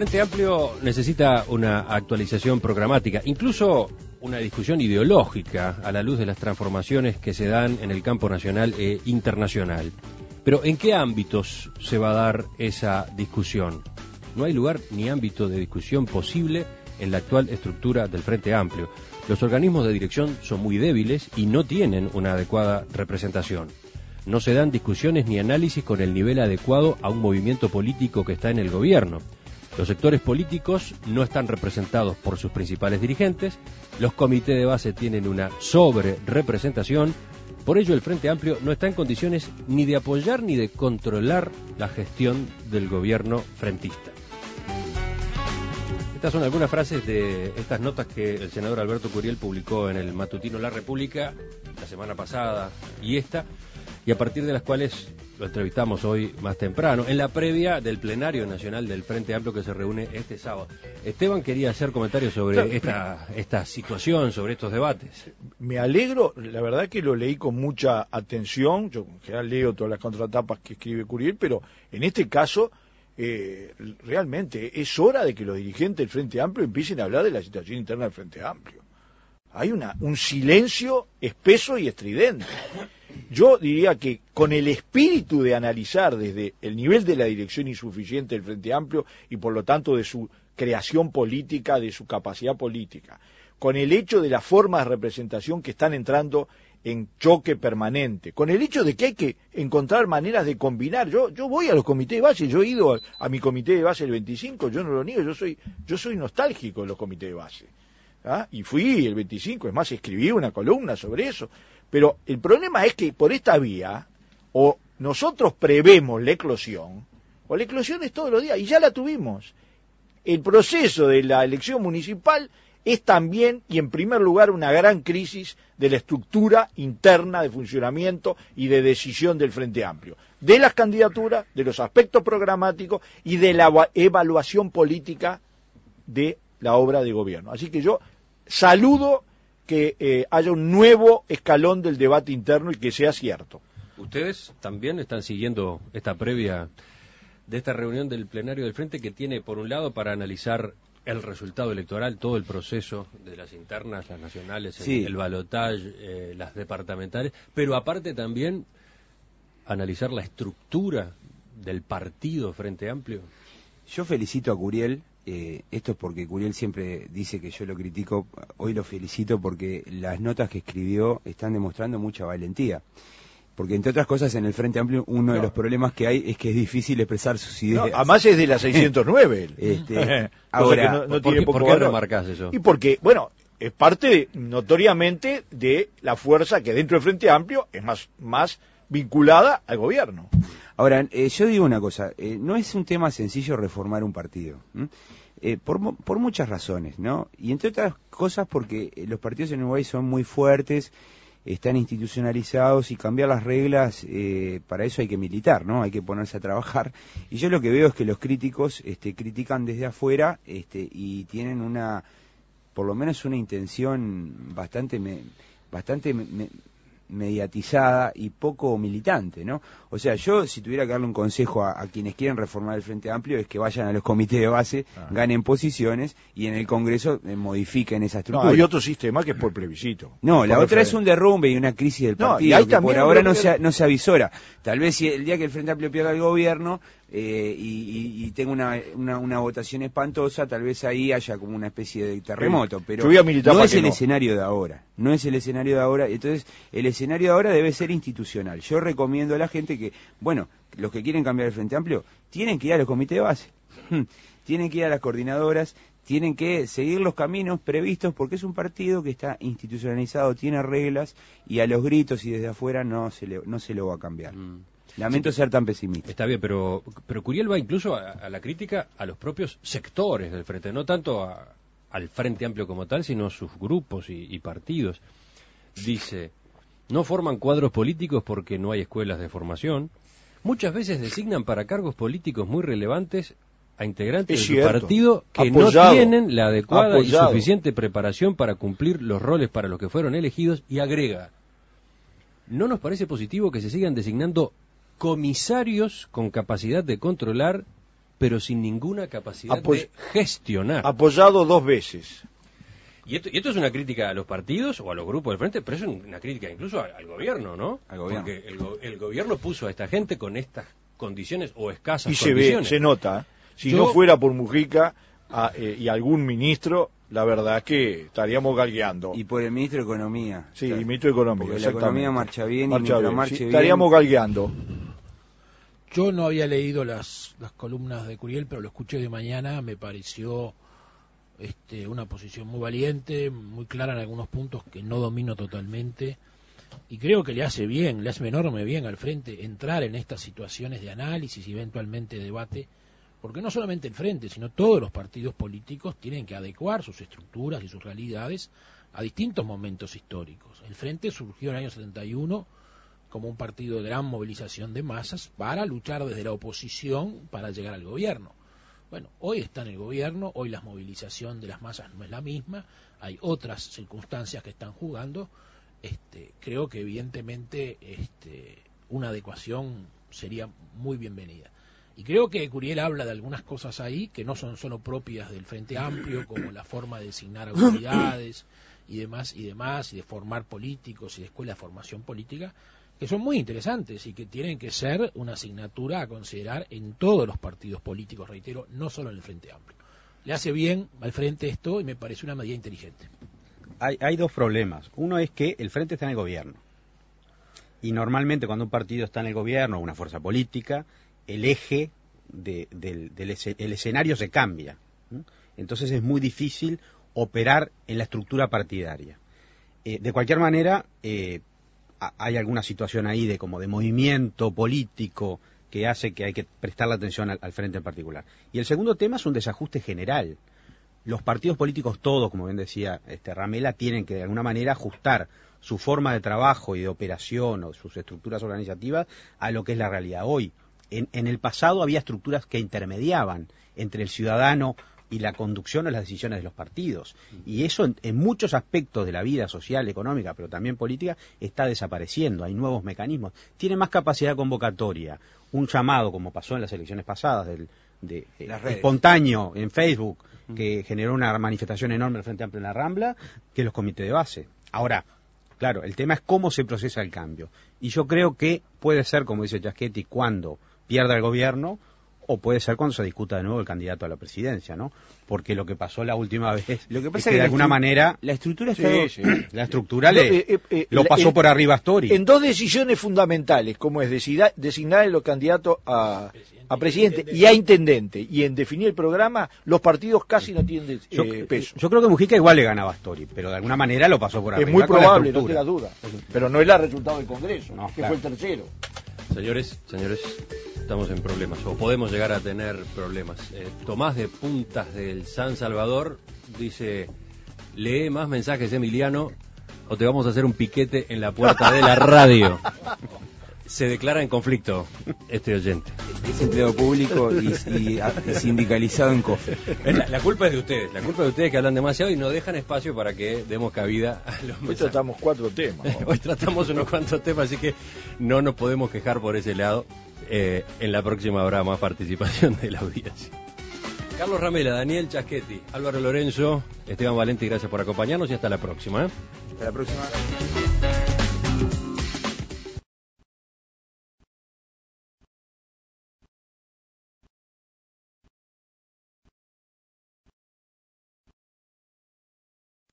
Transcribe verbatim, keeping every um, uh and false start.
Frente Amplio necesita una actualización programática, incluso una discusión ideológica a la luz de las transformaciones que se dan en el campo nacional e internacional. Pero ¿en qué ámbitos se va a dar esa discusión? No hay lugar ni ámbito de discusión posible en la actual estructura del Frente Amplio. Los organismos de dirección son muy débiles y no tienen una adecuada representación. No se dan discusiones ni análisis con el nivel adecuado a un movimiento político que está en el gobierno. Los sectores políticos no están representados por sus principales dirigentes, los comités de base tienen una sobre-representación, por ello el Frente Amplio no está en condiciones ni de apoyar ni de controlar la gestión del gobierno frentista. Estas son algunas frases de estas notas que el senador Alberto Curiel publicó en el matutino La República la semana pasada y esta, y a partir de las cuales lo entrevistamos hoy más temprano, en la previa del plenario nacional del Frente Amplio que se reúne este sábado. Esteban quería hacer comentarios sobre claro, esta, esta situación, sobre estos debates. Me alegro, la verdad que lo leí con mucha atención, yo en general leo todas las contratapas que escribe Curiel, pero en este caso eh, realmente es hora de que los dirigentes del Frente Amplio empiecen a hablar de la situación interna del Frente Amplio. Hay una, un silencio espeso y estridente. Yo diría que con el espíritu de analizar desde el nivel de la dirección insuficiente del Frente Amplio y por lo tanto de su creación política, de su capacidad política, con el hecho de las formas de representación que están entrando en choque permanente, con el hecho de que hay que encontrar maneras de combinar. Yo yo voy a los comités de base, yo he ido a, a mi comité de base el veinticinco, yo no lo niego, yo soy yo soy nostálgico de los comités de base. ¿Ah? Y fui el veinticinco, es más, escribí una columna sobre eso. Pero el problema es que por esta vía, o nosotros prevemos la eclosión, o la eclosión es todos los días, y ya la tuvimos. El proceso de la elección municipal es también, y en primer lugar, una gran crisis de la estructura interna de funcionamiento y de decisión del Frente Amplio, de las candidaturas, de los aspectos programáticos y de la evaluación política de la obra de gobierno. Así que yo saludo que eh, haya un nuevo escalón del debate interno y que sea cierto. ¿Ustedes también están siguiendo esta previa de esta reunión del plenario del Frente que tiene, por un lado, para analizar el resultado electoral, todo el proceso de las internas, las nacionales, sí. el, el balotaje, eh, las departamentales, pero aparte también analizar la estructura del partido Frente Amplio? Yo felicito a Curiel. Eh, esto es porque Curiel siempre dice que yo lo critico, hoy lo felicito porque las notas que escribió están demostrando mucha valentía. Porque entre otras cosas en el Frente Amplio uno no. de los problemas que hay es que es difícil expresar sus ideas. No, además es de la seiscientos nueve. este, ahora, no, no ¿por, tiene qué, ¿por qué remarcás eso? Y porque, bueno, es parte notoriamente de la fuerza que dentro del Frente Amplio es más, más vinculada al gobierno. Ahora, eh, yo digo una cosa, eh, no es un tema sencillo reformar un partido, eh, por, por muchas razones, ¿no? Y entre otras cosas porque los partidos en Uruguay son muy fuertes, están institucionalizados y cambiar las reglas, eh, para eso hay que militar, ¿no? Hay que ponerse a trabajar. Y yo lo que veo es que los críticos este, critican desde afuera este, y tienen una, por lo menos una intención bastante, me, bastante me, mediatizada y poco militante, ¿no? O sea, yo si tuviera que darle un consejo a, a quienes quieren reformar el Frente Amplio es que vayan a los comités de base, ah. ganen posiciones y en el Congreso eh, modifiquen esa estructura. No, hay otro sistema que es por plebiscito. No, por la otra referéndum. es un derrumbe y una crisis del partido, no, y que por ahora no se, no se avisora. Tal vez si el día que el Frente Amplio pierda el gobierno eh, y, y, y tenga una, una, una votación espantosa, tal vez ahí haya como una especie de terremoto, pero no es el no. escenario de ahora, no es el escenario de ahora, entonces el escenario de ahora debe ser institucional. Yo recomiendo a la gente que, bueno, los que quieren cambiar el Frente Amplio, tienen que ir a los comités de base, tienen que ir a las coordinadoras, tienen que seguir los caminos previstos porque es un partido que está institucionalizado, tiene reglas y a los gritos y desde afuera no se, le, no se lo va a cambiar. Mm. Lamento sí, ser tan pesimista. Está bien, pero, pero Curiel va incluso a, a la crítica a los propios sectores del Frente, no tanto a, al Frente Amplio como tal, sino a sus grupos y, y partidos. Dice, no forman cuadros políticos porque no hay escuelas de formación. Muchas veces designan para cargos políticos muy relevantes a integrantes de su partido que apoyado, no tienen la adecuada apoyado. y suficiente preparación para cumplir los roles para los que fueron elegidos, y agrega, no nos parece positivo que se sigan designando comisarios con capacidad de controlar pero sin ninguna capacidad Apoy- de gestionar. Apoyado dos veces. Y esto, y esto es una crítica a los partidos o a los grupos del frente, pero es una crítica incluso al, al gobierno, ¿no? Al gobierno. Porque el, go- el gobierno puso a esta gente con estas condiciones o escasas Y se condiciones. ve, se nota. ¿eh? Si Yo- no fuera por Mujica a, eh, y algún ministro, la verdad que estaríamos galgueando. Y por el ministro de Economía. Sí, Claro. y ministro de Economía, Porque la exactamente. economía marcha bien Marcha y mientras bien, marche sí, bien... estaríamos galgueando. Yo no había leído las, las columnas de Curiel, pero lo escuché de mañana, me pareció este, una posición muy valiente, muy clara en algunos puntos que no domino totalmente, y creo que le hace bien, le hace enorme bien al Frente entrar en estas situaciones de análisis y eventualmente debate, porque no solamente el Frente, sino todos los partidos políticos tienen que adecuar sus estructuras y sus realidades a distintos momentos históricos. El Frente surgió en el año setenta y uno como un partido de gran movilización de masas para luchar desde la oposición para llegar al gobierno. Bueno, hoy está en el gobierno, hoy la movilización de las masas no es la misma, hay otras circunstancias que están jugando. Este, creo que evidentemente este, una adecuación sería muy bienvenida. Y creo que Curiel habla de algunas cosas ahí que no son solo propias del Frente Amplio, como la forma de designar autoridades y demás, y demás, y de formar políticos y de escuela de formación política, que son muy interesantes y que tienen que ser una asignatura a considerar en todos los partidos políticos, reitero, no solo en el Frente Amplio. Le hace bien al Frente esto y me parece una medida inteligente. Hay, hay dos problemas. Uno es que el Frente está en el gobierno. Y normalmente cuando un partido está en el gobierno, una fuerza política, el eje de, del, del ese, el escenario se cambia. ¿no? Entonces es muy difícil operar en la estructura partidaria. Eh, de cualquier manera, eh, hay alguna situación ahí de como de movimiento político que hace que hay que prestarle atención al, al frente en particular. Y el segundo tema es un desajuste general. Los partidos políticos todos, como bien decía este Ramela, tienen que de alguna manera ajustar su forma de trabajo y de operación o sus estructuras organizativas a lo que es la realidad hoy. En, en el pasado había estructuras que intermediaban entre el ciudadano y la conducción o las decisiones de los partidos. Y eso en, en muchos aspectos de la vida social, económica, pero también política, está desapareciendo. Hay nuevos mecanismos. Tiene más capacidad convocatoria. Un llamado, como pasó en las elecciones pasadas, del, de, eh, espontáneo en Facebook, que generó una manifestación enorme del Frente Amplio en la Rambla, que los comités de base. Ahora, claro, el tema es cómo se procesa el cambio. Y yo creo que puede ser, como dice Giaschetti, cuando pierda el gobierno, o puede ser cuando se discuta de nuevo el candidato a la presidencia, ¿no? Porque lo que pasó la última vez lo que pasa es que, que de alguna manera la estructura está Sí, sí. la estructura le, No, eh, eh, eh, lo pasó en- por arriba a Astori. En dos decisiones fundamentales, como es designar, designar a los candidatos a, a presidente y a intendente, y en definir el programa, los partidos casi no tienen eh, yo, peso. yo creo que Mujica igual le ganaba a Astori, pero de alguna manera lo pasó por Es arriba. muy con la probable, no estructura. te la duda. Pero no es el resultado del Congreso, No, que claro. fue el tercero. Señores, señores, estamos en problemas, o podemos llegar a tener problemas. Eh, Tomás de Puntas del San Salvador dice, lee más mensajes, Emiliano, o te vamos a hacer un piquete en la puerta de la radio. Se declara en conflicto este oyente. Es empleado público y, y- y sindicalizado en COFE. La, la culpa es de ustedes, la culpa es de ustedes que hablan demasiado y no dejan espacio para que demos cabida a los Hoy mensajes. tratamos cuatro temas. ¿no? Hoy tratamos unos cuantos temas, así que no nos podemos quejar por ese lado. Eh, en la próxima habrá más participación de la audiencia. Carlos Ramela, Daniel Giaschetti, Álvaro Lorenzo, Esteban Valenti, gracias por acompañarnos y hasta la próxima. ¿eh? Hasta la próxima.